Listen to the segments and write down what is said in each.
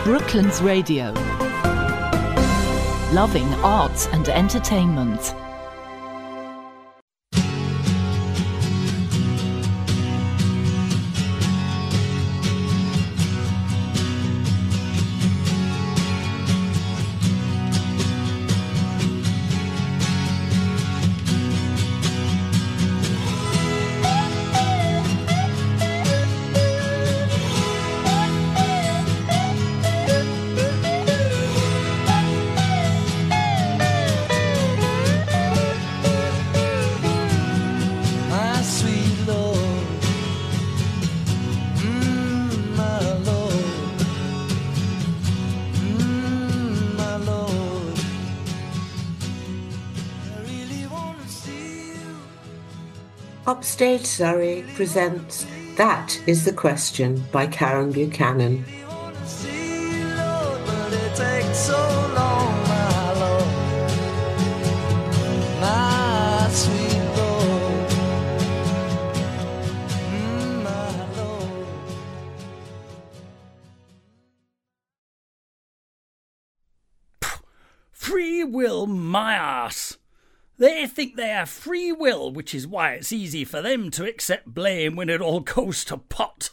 Brooklands Radio. Loving arts and entertainment. Upstate Surrey presents That Is the Question by Karen Buchanan. Free will, my arse! They think they have free will, which is why it's easy for them to accept blame when it all goes to pot.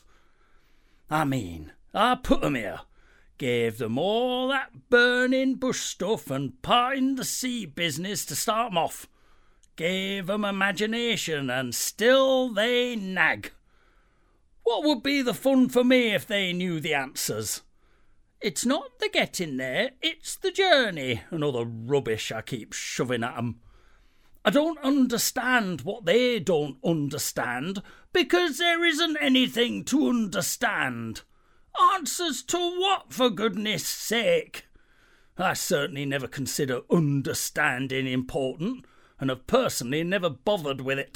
I mean, I put 'em here, gave them all that burning bush stuff and parting the sea business to start 'em off, gave 'em imagination, and still they nag. What would be the fun for me if they knew the answers? It's not the getting there, it's the journey, and all the rubbish I keep shoving at 'em. I don't understand what they don't understand, because there isn't anything to understand. Answers to what, for goodness sake? I certainly never consider understanding important, and have personally never bothered with it.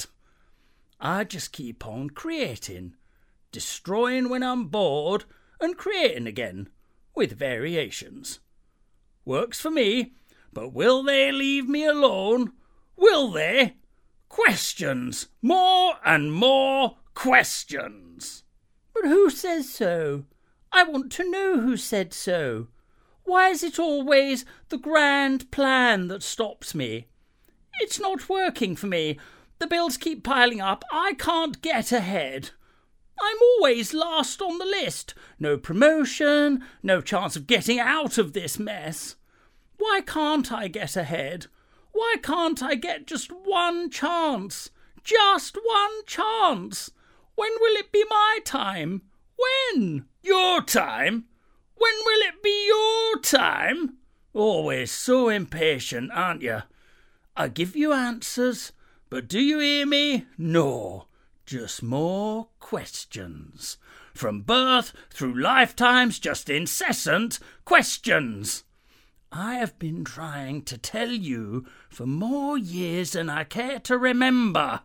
I just keep on creating, destroying when I'm bored, and creating again, with variations. Works for me, but will they leave me alone? Will they? Questions. More and more questions. But who says so? I want to know who said so. Why is it always the grand plan that stops me? It's not working for me. The bills keep piling up. I can't get ahead. I'm always last on the list. No promotion, no chance of getting out of this mess. Why can't I get ahead? Why can't I get just one chance? Just one chance! When will it be my time? When? Your time? When will it be your time? Always so impatient, aren't you? I give you answers, but do you hear me? No, just more questions. From birth through lifetimes, just incessant questions. I have been trying to tell you for more years than I care to remember.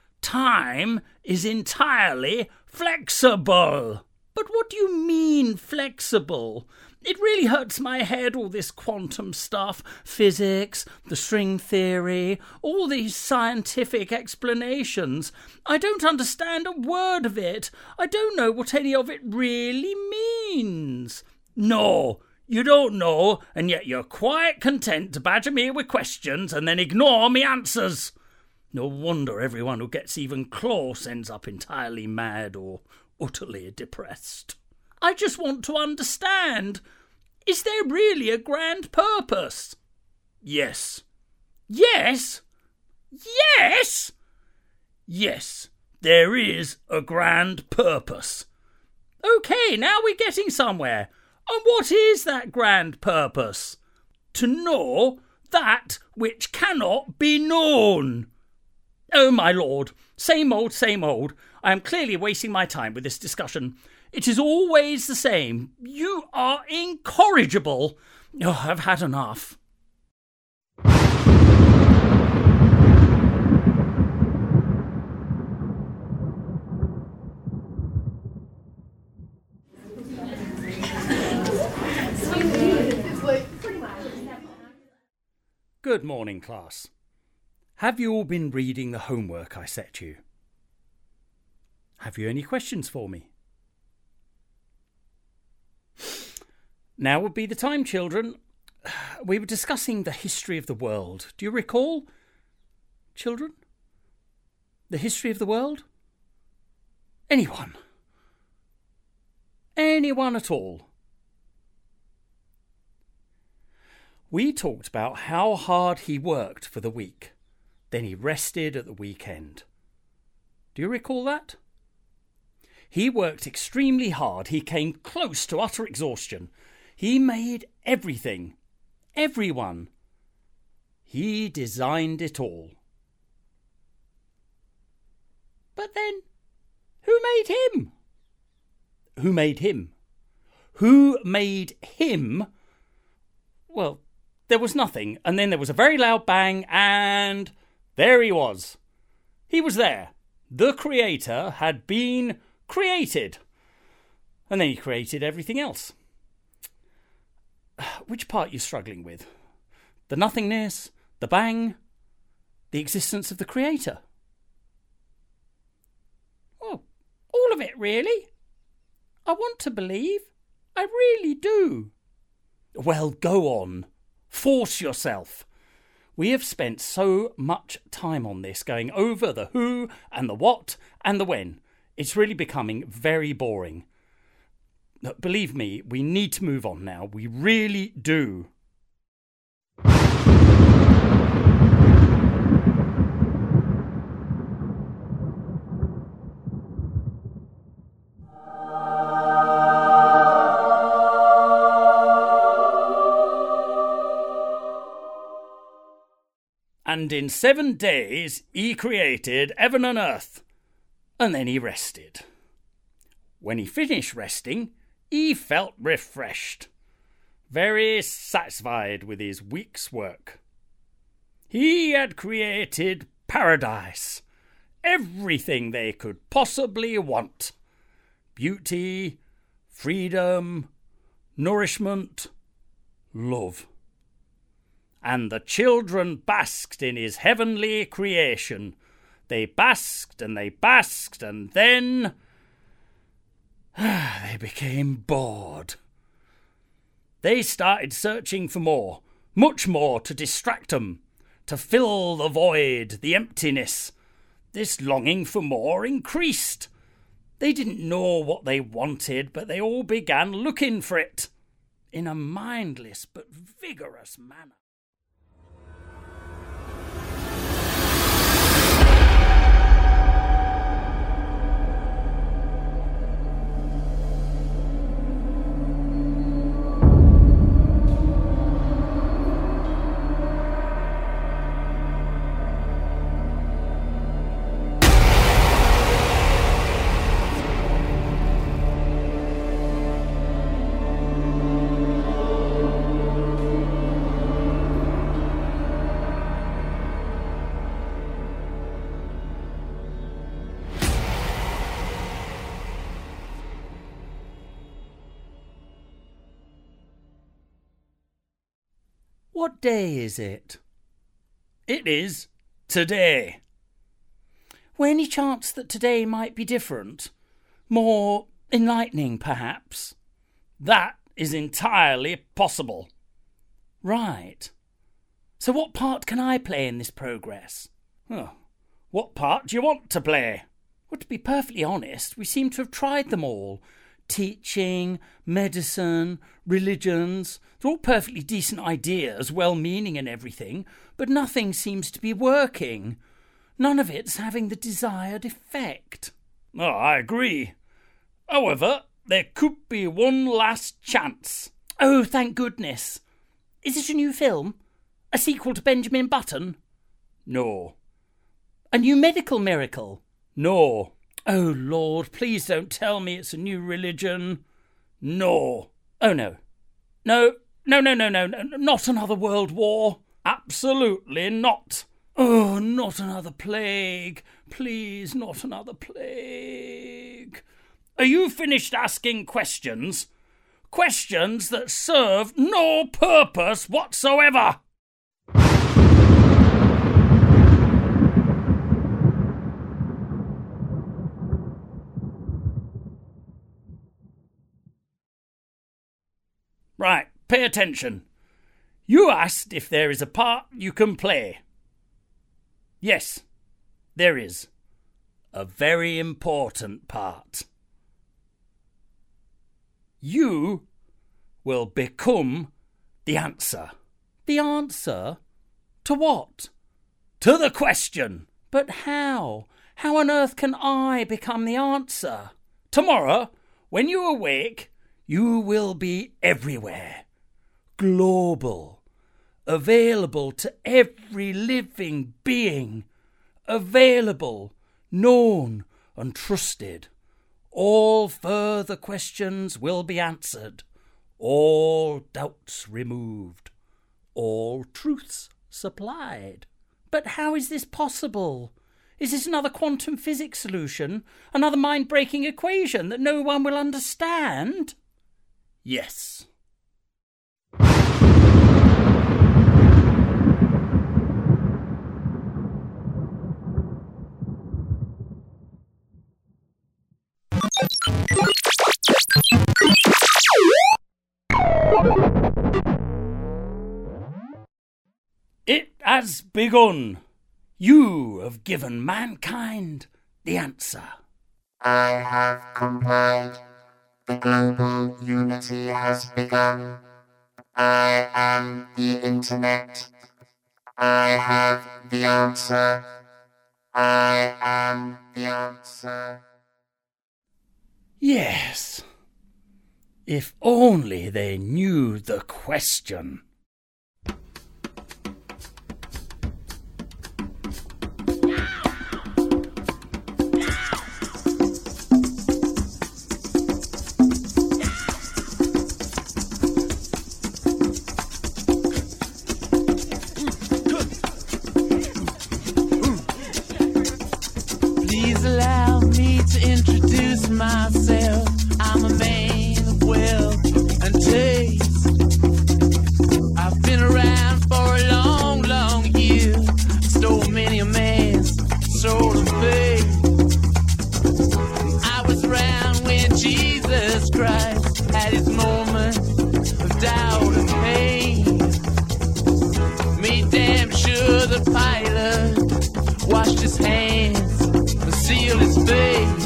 Time is entirely flexible. But what do you mean, flexible? It really hurts my head, all this quantum stuff, physics, the string theory, all these scientific explanations. I don't understand a word of it. I don't know what any of it really means. No, you don't know, and yet you're quite content to badger me with questions and then ignore me answers. No wonder everyone who gets even close ends up entirely mad or utterly depressed. I just want to understand. Is there really a grand purpose? Yes. Yes? Yes? Yes, there is a grand purpose. OK, now we're getting somewhere. And what is that grand purpose? To know that which cannot be known. Oh, my lord, same old, same old. I am clearly wasting my time with this discussion. It is always the same. You are incorrigible. Oh, I've had enough. Good morning, class. Have you all been reading the homework I set you? Have you any questions for me? Now would be the time, children. We were discussing the history of the world. Do you recall, children? The history of the world? Anyone? Anyone at all? We talked about how hard he worked for the week. Then he rested at the weekend. Do you recall that? He worked extremely hard. He came close to utter exhaustion. He made everything. Everyone. He designed it all. But then, who made him? Who made him? Who made him? Well, there was nothing, and then there was a very loud bang, and there he was. He was there. The Creator had been created. And then he created everything else. Which part are you struggling with? The nothingness, the bang, the existence of the Creator? Well, all of it, really. I want to believe. I really do. Well, go on. Force yourself. We have spent so much time on this, going over the who and the what and the when. It's really becoming very boring. Believe me, we need to move on now. We really do. And in 7 days he created heaven and earth, and then he rested. When he finished resting, he felt refreshed, very satisfied with his week's work. He had created paradise, everything they could possibly want. Beauty, freedom, nourishment, love. And the children basked in his heavenly creation. They basked, and then they became bored. They started searching for more, much more to distract them, to fill the void, the emptiness. This longing for more increased. They didn't know what they wanted, but they all began looking for it in a mindless but vigorous manner. What day is it? It is today. Well, any chance that today might be different? More enlightening, perhaps? That is entirely possible. Right. So what part can I play in this progress? Oh, what part do you want to play? Well, to be perfectly honest, we seem to have tried them all. Teaching, medicine, religions, they're all perfectly decent ideas, well-meaning and everything, but nothing seems to be working. None of it's having the desired effect. Oh, I agree. However, there could be one last chance. Oh, thank goodness. Is it a new film? A sequel to Benjamin Button? No. A new medical miracle? No. Oh, Lord, please don't tell me it's a new religion. No. Oh, no. No, not another world war. Absolutely not. Oh, not another plague. Please, not another plague. Are you finished asking questions? Questions that serve no purpose whatsoever. Right, pay attention. You asked if there is a part you can play. Yes, there is. A very important part. You will become the answer. The answer? To what? To the question. But how? How on earth can I become the answer? Tomorrow, when you awake, you will be everywhere. Global. Available to every living being. Available, known and trusted. All further questions will be answered. All doubts removed. All truths supplied. But how is this possible? Is this another quantum physics solution? Another mind-breaking equation that no one will understand? Yes. It has begun. You have given mankind the answer. I have complied. The global unity has begun. I am the internet. I have the answer. I am the answer. Yes. If only they knew the question. Please allow me to introduce myself. I'm a man of wealth and taste. I've been around for a long, long year. Stole many a man's soul of faith. I was around when Jesus Christ had his moment of doubt and pain. Made damn sure the pilot washed his hands and sealed his face.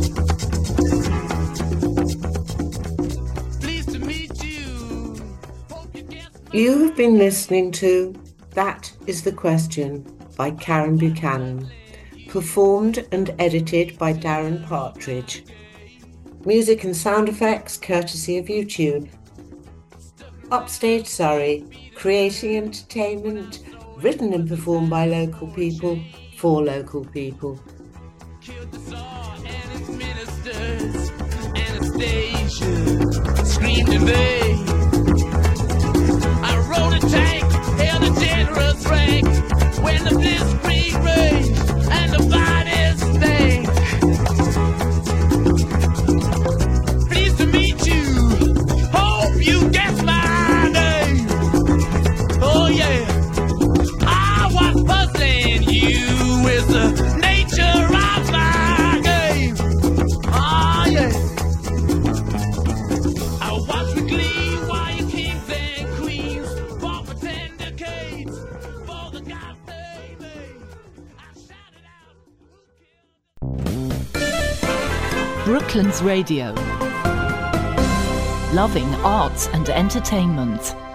Pleased to meet you. Hope you guessed my You have been listening to That is the Question by Karen Buchanan, performed and edited by Darren Partridge. Music and sound effects courtesy of YouTube. Upstate Surrey, creating entertainment written and performed by local people for local people. killed the Tsar and his ministers. Anastasia screamed in vain. I rode a tank, held a generous rank when the blitzkrieg raged and the bodies stank. Pleased to meet you. Hope you guessed my name. Oh yeah. I was puzzling you with the nature of my game. Oh yeah. I watched with glee while you kings and queens fought for 10 decades for the gods they made. I shouted out. Brooklands Radio. Loving arts and entertainment.